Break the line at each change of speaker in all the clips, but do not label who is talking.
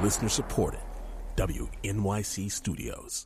Listener supported. WNYC Studios.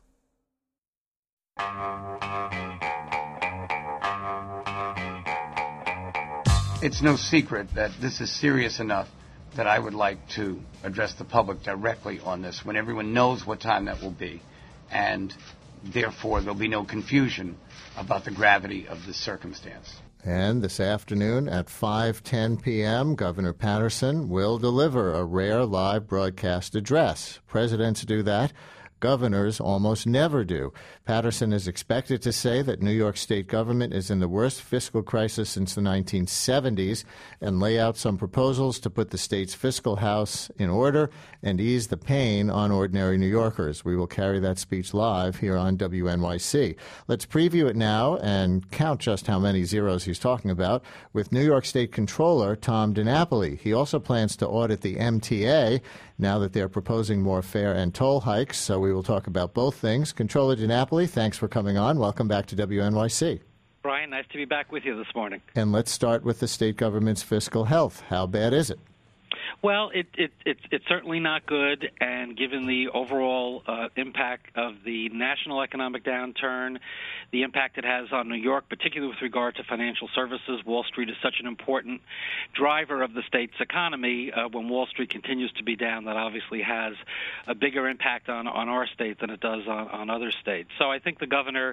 It's no secret that this is serious enough that I would like to address the public directly on this when everyone knows what time that will be, and therefore there'll be no confusion about the gravity of this circumstance.
And this afternoon at 5:10 p.m., Governor Paterson will deliver a rare live broadcast address. Presidents do that. Governors almost never do. Paterson is expected to say that New York State government is in the worst fiscal crisis since the 1970s and lay out some proposals to put the state's fiscal house in order and ease the pain on ordinary New Yorkers. We will carry that speech live here on WNYC. Let's preview it now and count just how many zeros he's talking about with New York State Comptroller Tom DiNapoli. He also plans to audit the MTA now that they're proposing more fare and toll hikes, so we will talk about both things. Comptroller DiNapoli, thanks for coming on. Welcome back to WNYC.
Brian, nice to be back with you this morning.
And let's start with the state government's fiscal health. How bad is it?
Well, it's certainly not good, and given the overall impact of the national economic downturn, the impact it has on New York, particularly with regard to financial services, Wall Street is such an important driver of the state's economy. When Wall Street continues to be down, that obviously has a bigger impact on our state than it does on other states. So I think the governor,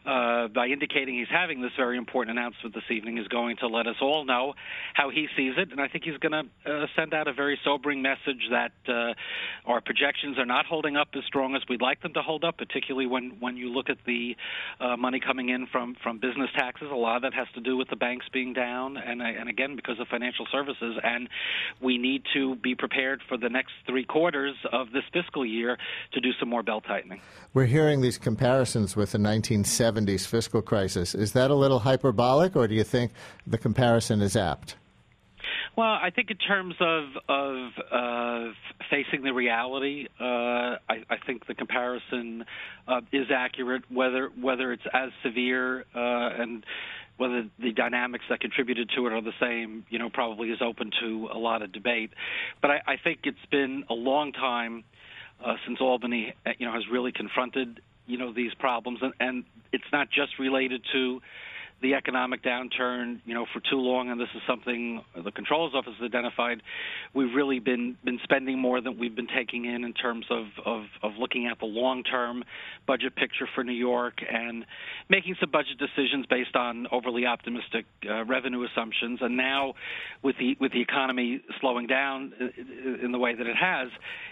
by indicating he's having this very important announcement this evening, is going to let us all know how he sees it, and I think he's going to send out a very sobering message that our projections are not holding up as strong as we'd like them to hold up, particularly when you look at the money coming in from business taxes. A lot of that has to do with the banks being down, and again, because of financial services. And we need to be prepared for the next 3 quarters of this fiscal year to do some more belt-tightening.
We're hearing these comparisons with the 1970s fiscal crisis. Is that a little hyperbolic, or do you think the comparison is apt?
Well, I think in terms of facing the reality, I think the comparison is accurate. Whether it's as severe and whether the dynamics that contributed to it are the same, probably is open to a lot of debate. But I think it's been a long time since Albany, has really confronted, these problems, and it's not just related to the economic downturn, for too long, and this is something the Comptroller's Office has identified. We've really been spending more than we've been taking in terms of looking at the long-term budget picture for New York and making some budget decisions based on overly optimistic revenue assumptions. And now, with the economy slowing down in the way that it has,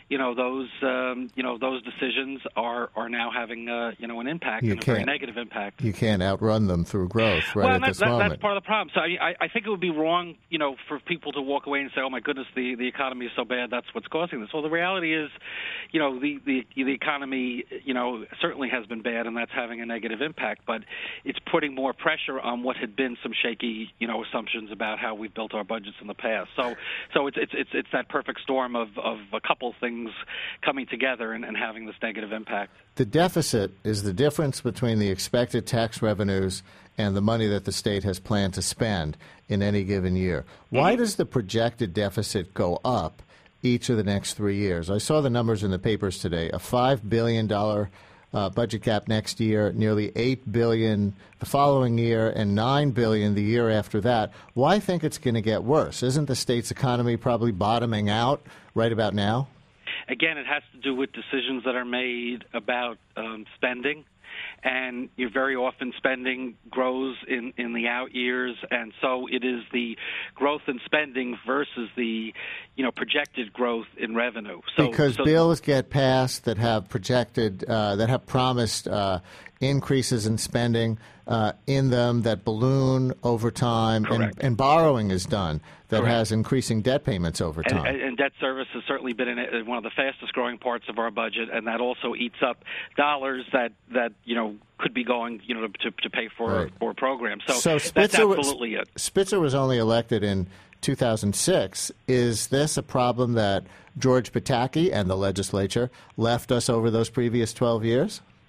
those decisions are now having an impact, and a very negative impact.
You can't outrun them through growth. Right at this moment.
That's part of the problem. So I think it would be wrong, for people to walk away and say, "Oh my goodness, the economy is so bad. That's what's causing this." Well, the reality is, the economy, certainly has been bad, and that's having a negative impact. But it's putting more pressure on what had been some shaky, assumptions about how we've built our budgets in the past. So it's that perfect storm of a couple things coming together and having this negative impact.
The deficit is the difference between the expected tax revenues and the money that the state has planned to spend in any given year. Why does the projected deficit go up each of the next 3 years? I saw the numbers in the papers today. A $5 billion budget gap next year, nearly $8 billion the following year, and $9 billion the year after that. Why think it's going to get worse? Isn't the state's economy probably bottoming out right about now?
Again, it has to do with decisions that are made about spending. And very often spending grows in the out years, and so it is the growth in spending versus the projected growth in revenue.
Because bills get passed that have projected, that have promised increases in spending in them that balloon over time, and borrowing is done that has increasing debt payments over time.
And debt service has certainly been one of the fastest growing parts of our budget, and that also eats up dollars that could be going to pay for programs. So that's absolutely it.
Spitzer was only elected in 2006. Is this a problem that George Pataki and the legislature left us over those previous 12 years?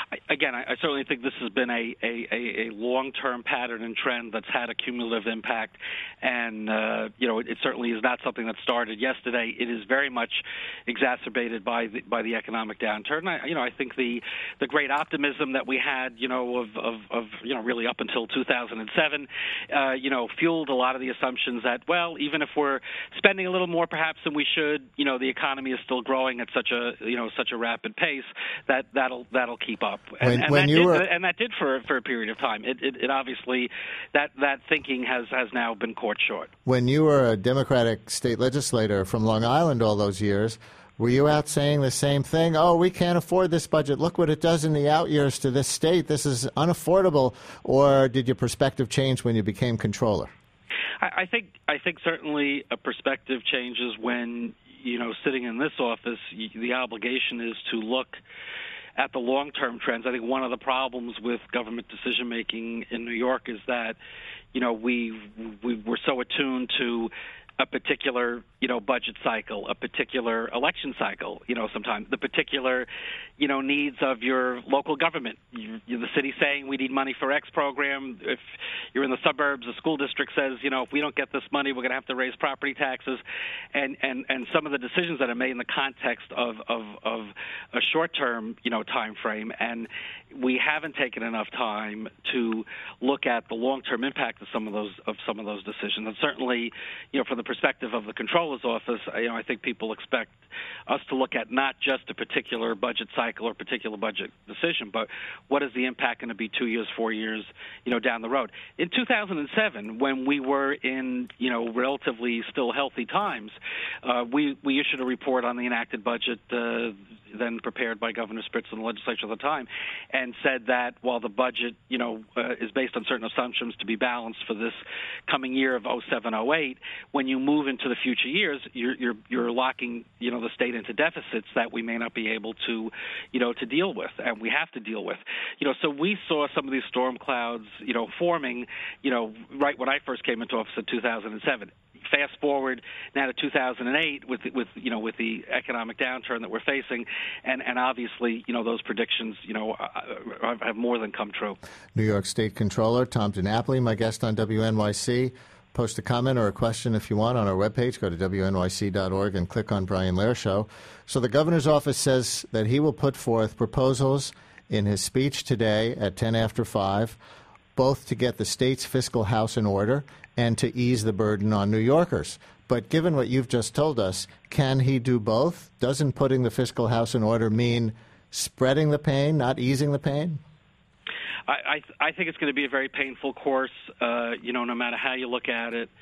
I certainly think this has been a long-term pattern and trend that's had a cumulative impact, and it certainly is not something that started yesterday. It is very much exacerbated by the economic downturn. I think the great optimism that we had, of really up until 2007, fueled a lot of the assumptions that, well, even if we're spending a little more perhaps than we should, the economy is still growing at such a rapid pace that'll keep up. And that did for a period of time. It obviously that thinking has now been caught short.
When you were a Democratic state legislator from Long Island all those years, were you out saying the same thing? Oh, we can't afford this budget. Look what it does in the out years to this state. This is unaffordable. Or did your perspective change when you became controller?
I think certainly a perspective changes when, sitting in this office, the obligation is to look at the long-term trends. I think one of the problems with government decision-making in New York is that, we're so attuned to a particular, budget cycle, a particular election cycle, sometimes the particular, needs of your local government. The city saying we need money for X program. If you're in the suburbs, the school district says, if we don't get this money, we're going to have to raise property taxes. And some of the decisions that are made in the context of a short-term, time frame. And we haven't taken enough time to look at the long-term impact of some of those decisions. And certainly, from the perspective of the Comptroller's Office, I think people expect us to look at not just a particular budget cycle or particular budget decision, but what is the impact going to be 2 years, 4 years, down the road. In 2007, when we were in, relatively still healthy times, we issued a report on the enacted budget then prepared by Governor Spritz and the legislature at the time, and said that while the budget, is based on certain assumptions to be balanced for this coming year of 07-08, when you move into the future years, you're locking, the state into deficits that we may not be able to, to deal with, and we have to deal with. So we saw some of these storm clouds, forming, right when I first came into office in 2007. Fast forward now to 2008 with the economic downturn that we're facing, and obviously those predictions have more than come true.
New York State Comptroller Tom DiNapoli, my guest on WNYC. Post a comment or a question if you want on our webpage. Go to wnyc.org and click on Brian Lehrer Show. So the governor's office says that he will put forth proposals in his speech today at 10 after 5, both to get the state's fiscal house in order and to ease the burden on New Yorkers. But given what you've just told us, can he do both? Doesn't putting the fiscal house in order mean spreading the pain, not easing the pain?
I think it's going to be a very painful course, no matter how you look at it.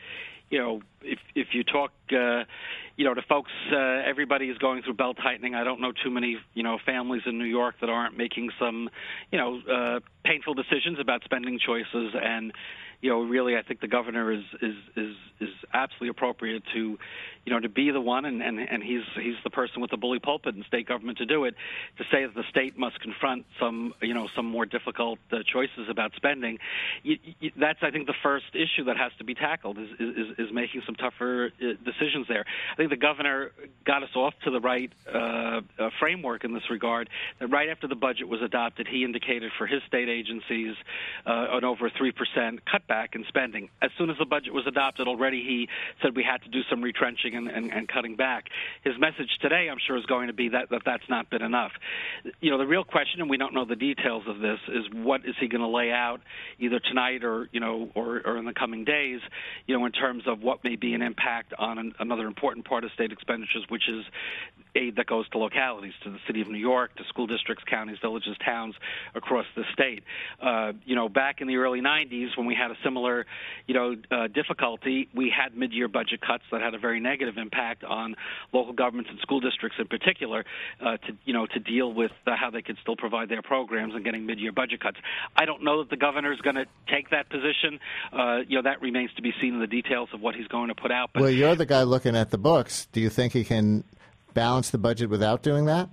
If you talk, to folks, everybody is going through belt tightening. I don't know too many, families in New York that aren't making some, painful decisions about spending choices. And, really, I think the governor is absolutely appropriate to, to be the one, and he's the person with the bully pulpit in state government to do it, to say that the state must confront some more difficult choices about spending. That's, I think, the first issue that has to be tackled is making some tougher decisions there. I think the governor got us off to the right framework in this regard. That right after the budget was adopted, he indicated for his state agencies an over 3% cutback in spending. As soon as the budget was adopted, already he said we had to do some retrenching and cutting back. His message today, I'm sure, is going to be that's not been enough. The real question, and we don't know the details of this, is what is he going to lay out either tonight or or in the coming days, in terms of what may be an impact on another important part of state expenditures, which is aid that goes to localities, to the city of New York, to school districts, counties, villages, towns across the state. Back in the early 90s, when we had a similar, difficulty, we had mid-year budget cuts that had a very negative impact on local governments and school districts in particular, to deal with how they could still provide their programs and getting mid-year budget cuts. I don't know that the governor is going to take that position. That remains to be seen in the details of what he's going to put out. But,
well, you're the guy looking at the books. Do you think he can balance the budget without doing that?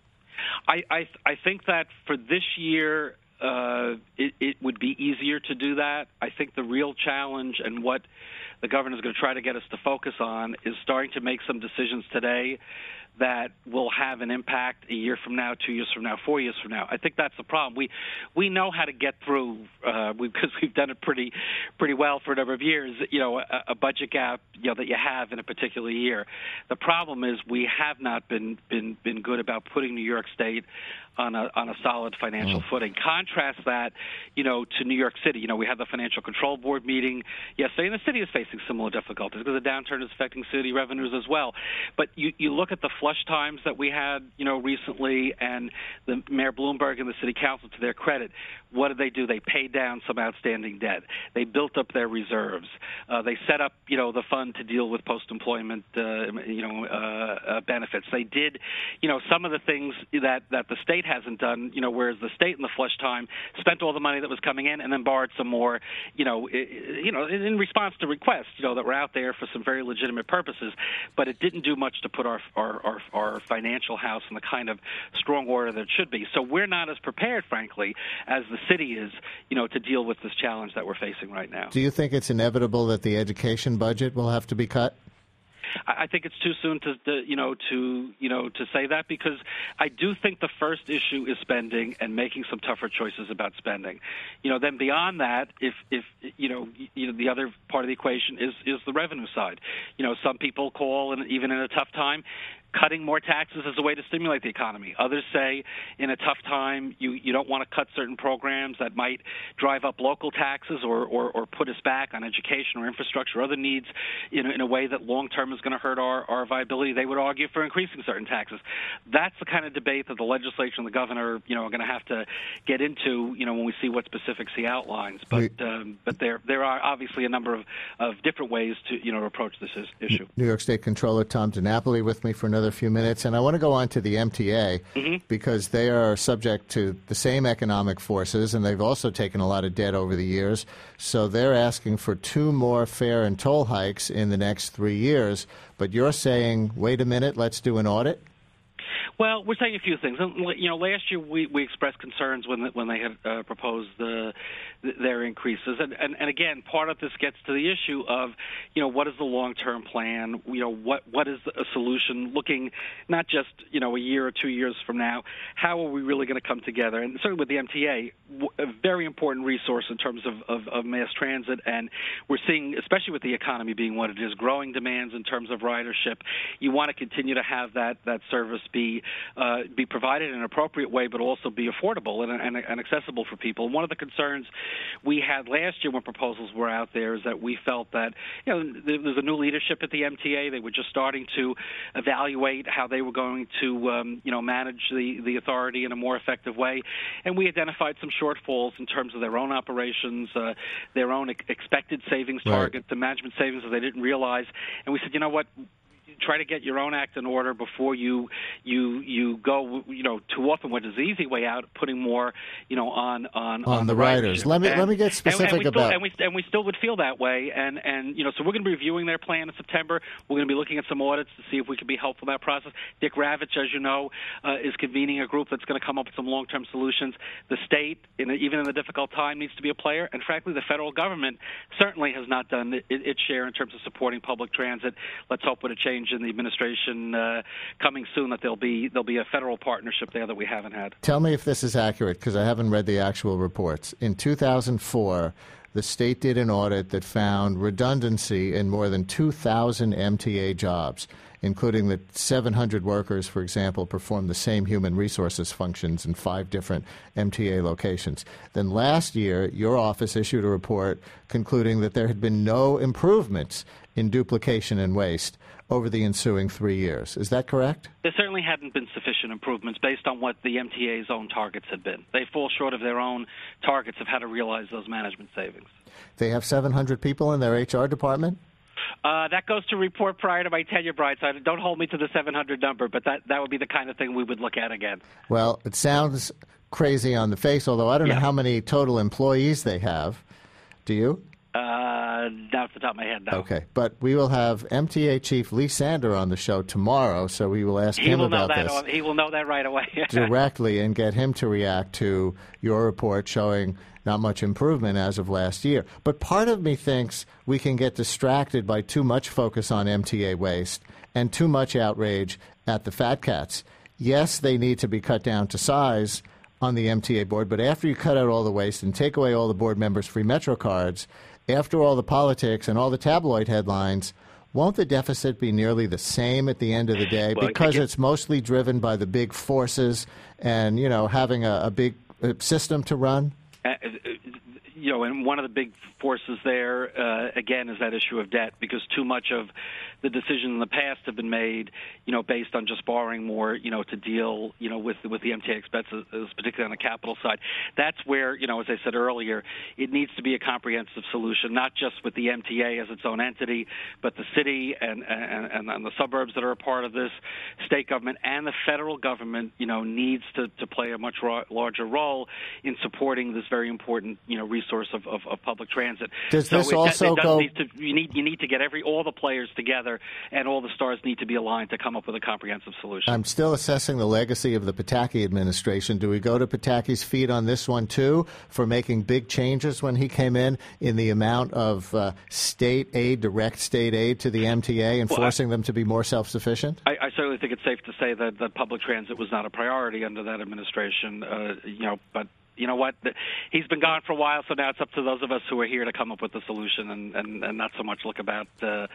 I think that for this year, it would be easier to do that. I think the real challenge and what the governor is going to try to get us to focus on is starting to make some decisions today that will have an impact a year from now, 2 years from now, 4 years from now. I think that's the problem. We know how to get through because we've done it pretty well for a number of years. A budget gap that you have in a particular year. The problem is we have not been good about putting New York State on a solid financial footing. Contrast that, to New York City. We had the Financial Control Board meeting yesterday, and the city is facing similar difficulties because the downturn is affecting city revenues as well. But you look at the flush times that we had, recently, and the Mayor Bloomberg and the City Council, to their credit, what did they do? They paid down some outstanding debt. They built up their reserves. They set up, the fund to deal with post-employment, benefits. They did, some of the things that the state hasn't done, whereas the state in the flush time spent all the money that was coming in and then borrowed some more, in response to requests, that were out there for some very legitimate purposes. But it didn't do much to put our financial house in the kind of strong order that it should be. So we're not as prepared, frankly, as the city is, to deal with this challenge that we're facing right now.
Do you think it's inevitable that the education budget will have to be cut?
I think it's too soon to say that, because I do think the first issue is spending and making some tougher choices about spending. Then beyond that, if the other part of the equation is the revenue side. Some people call, and even in a tough time, cutting more taxes as a way to stimulate the economy. Others say in a tough time you don't want to cut certain programs that might drive up local taxes or put us back on education or infrastructure or other needs in a way that long-term is going to hurt our viability. They would argue for increasing certain taxes. That's the kind of debate that the legislature and the governor are going to have to get into when we see what specifics he outlines. But there are obviously a number of different ways to approach this issue.
New York State Comptroller Tom DiNapoli with me for another few minutes, and I want to go on to the MTA because they are subject to the same economic forces, and they've also taken a lot of debt over the years. So they're asking for 2 more fare and toll hikes in the next 3 years. But you're saying, wait a minute, let's do an audit?
Well, we're saying a few things. Last year we expressed concerns when they had proposed their increases, and again, part of this gets to the issue of what is the long-term plan? What is a solution looking not just a year or 2 years from now? How are we really going to come together? And certainly with the MTA, a very important resource in terms of mass transit, and we're seeing, especially with the economy being what it is, growing demands in terms of ridership. You want to continue to have that service be provided in an appropriate way, but also be affordable and accessible for people. And one of the concerns we had last year when proposals were out there is that we felt that there's a new leadership at the MTA. They were just starting to evaluate how they were going to manage the authority in a more effective way, and we identified some shortfalls in terms of their own operations, their own expected savings targets, the management savings that they didn't realize, and we said, what? Try to get your own act in order before you go too often, which is the easy way out, putting more on the
riders. Let me get specific about
and we still would feel that way, and so we're going to be reviewing their plan in September. We're going to be looking at some audits to see if we can be helpful in that process. Dick Ravitch, as you know, is convening a group that's going to come up with some long-term solutions. The state, even in a difficult time, needs to be a player, and frankly, the federal government certainly has not done its share in terms of supporting public transit. Let's hope with a change in the administration coming soon that there'll be a federal partnership there that we haven't had.
Tell me if this is accurate, because I haven't read the actual reports. In 2004, the state did an audit that found redundancy in more than 2,000 MTA jobs, including that 700 workers, for example, performed the same human resources functions in 5 different MTA locations. Then last year, your office issued a report concluding that there had been no improvements in duplication and waste over the ensuing 3 years. Is that correct?
There certainly hadn't been sufficient improvements based on what the MTA's own targets had been. They fall short of their own targets of how to realize those management savings.
They have 700 people in their HR department?
That goes to report prior to my tenure, Brian, so don't hold me to the 700 number, but that would be the kind of thing we would look at again.
Well, it sounds crazy on the face, although I don't know how many total employees they have. Do you?
Not off the top of my head, no.
Okay, but we will have MTA Chief Lee Sander on the show tomorrow, so we will ask him about this.
He will know that right away.
Directly, and get him to react to your report showing not much improvement as of last year. But part of me thinks we can get distracted by too much focus on MTA waste and too much outrage at the fat cats. Yes, they need to be cut down to size on the MTA board, but after you cut out all the waste and take away all the board members' free Metro cards, after all the politics and all the tabloid headlines, won't the deficit be nearly the same at the end of the day?
Well,
because it's mostly driven by the big forces and, having a big system to run?
And one of the big forces there, again, is that issue of debt, because too much of the decisions in the past have been made, based on just borrowing more, to deal, with the MTA expenses, particularly on the capital side. That's where, as I said earlier, it needs to be a comprehensive solution, not just with the MTA as its own entity, but the city and the suburbs that are a part of this, state government and the federal government, needs to play a much larger role in supporting this very important, resource of public transit.
Does this also go?
You need to get all the players together, and all the stars need to be aligned to come up with a comprehensive solution.
I'm still assessing the legacy of the Pataki administration. Do we go to Pataki's feet on this one, too, for making big changes when he came in the amount of state aid, direct state aid to the MTA and forcing them to be more self-sufficient?
I certainly think it's safe to say that public transit was not a priority under that administration, but you know what? He's been gone for a while, so now it's up to those of us who are here to come up with a solution and not so much look about,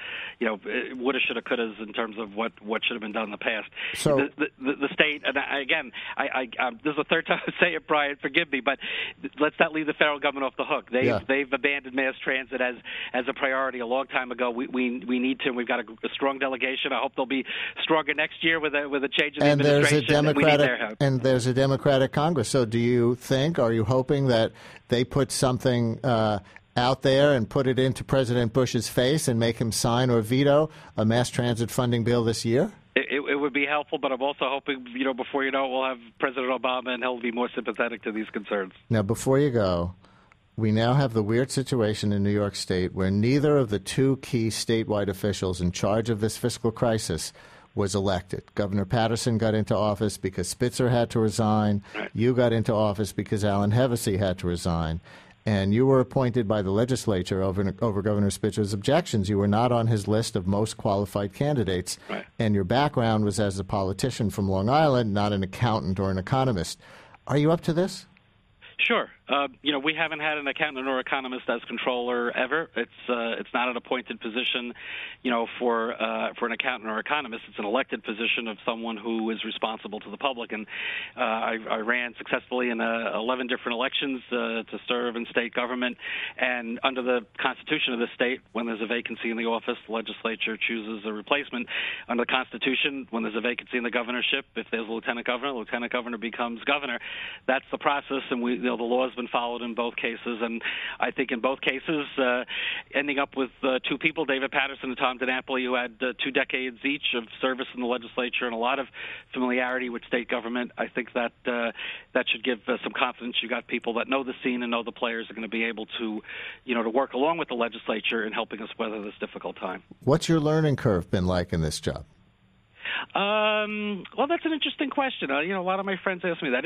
woulda, shoulda, couldas in terms of what should have been done in the past.
So
the state, and again, this is the third time I say it, Brian, forgive me, but let's not leave the federal government off the hook. They've abandoned mass transit as a priority a long time ago. We need to. We've got a strong delegation. I hope they'll be stronger next year with a change in the administration.
And there's a Democratic Congress. So do you think? Are you hoping that they put something out there and put it into President Bush's face and make him sign or veto a mass transit funding bill this year?
It would be helpful, but I'm also hoping, before you know it, we'll have President Obama and he'll be more sympathetic to these concerns.
Now, before you go, we now have the weird situation in New York State where neither of the two key statewide officials in charge of this fiscal crisis was elected. Governor Patterson got into office because Spitzer had to resign.
Right.
You got into office because Alan Hevesy had to resign. And you were appointed by the legislature over Governor Spitzer's objections. You were not on his list of most qualified candidates.
Right.
And your background was as a politician from Long Island, not an accountant or an economist. Are you up to this?
Sure. We haven't had an accountant or economist as controller ever. It's not an appointed position, for an accountant or economist. It's an elected position of someone who is responsible to the public. And I ran successfully in 11 different elections to serve in state government. And under the Constitution of the state, when there's a vacancy in the office, the legislature chooses a replacement. Under the Constitution, when there's a vacancy in the governorship, if there's a lieutenant governor becomes governor. That's the process, and the law has been followed in both cases. And I think in both cases, ending up with two people, David Patterson and Tom DiNapoli, who had 2 decades each of service in the legislature and a lot of familiarity with state government, I think that should give some confidence. You got people that know the scene and know the players are going to be able to, to work along with the legislature in helping us weather this difficult time.
What's your learning curve been like in this job?
Well, that's an interesting question. A lot of my friends ask me that.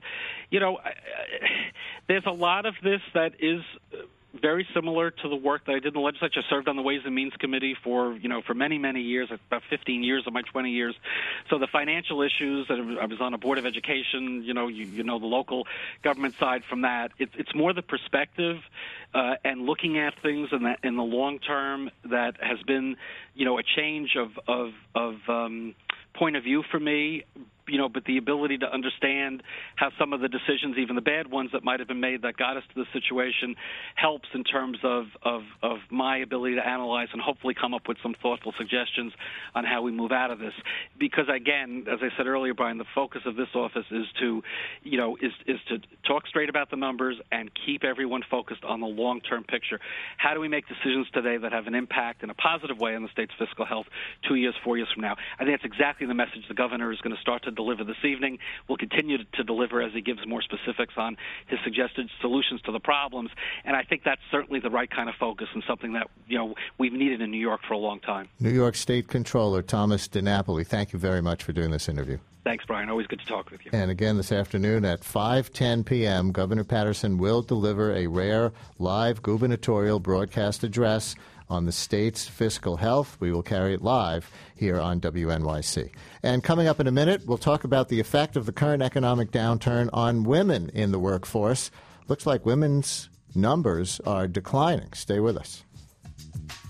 There's a lot of this that is very similar to the work that I did in the legislature. I served on the Ways and Means Committee for many, many years, about 15 years of my 20 years. So the financial issues, I was on a Board of Education, you know the local government side from that. It's more the perspective and looking at things in the long term that has been, a change of point of view for me. But the ability to understand how some of the decisions, even the bad ones that might have been made that got us to this situation, helps in terms of my ability to analyze and hopefully come up with some thoughtful suggestions on how we move out of this. Because again, as I said earlier, Brian, the focus of this office is to, is to talk straight about the numbers and keep everyone focused on the long-term picture. How do we make decisions today that have an impact in a positive way on the state's fiscal health 2 years, 4 years from now? I think that's exactly exactly the message the governor is going to start to deliver this evening. We'll continue to deliver as he gives more specifics on his suggested solutions to the problems. And I think that's certainly the right kind of focus and something that we've needed in New York for a long time.
New York State Controller Thomas DiNapoli, thank you very much for doing this interview.
Thanks, Brian. Always good to talk with you.
And again this afternoon at 5:10 p.m., Governor Patterson will deliver a rare live gubernatorial broadcast address on the state's fiscal health. We will carry it live here on WNYC. And coming up in a minute, we'll talk about the effect of the current economic downturn on women in the workforce. Looks like women's numbers are declining. Stay with us.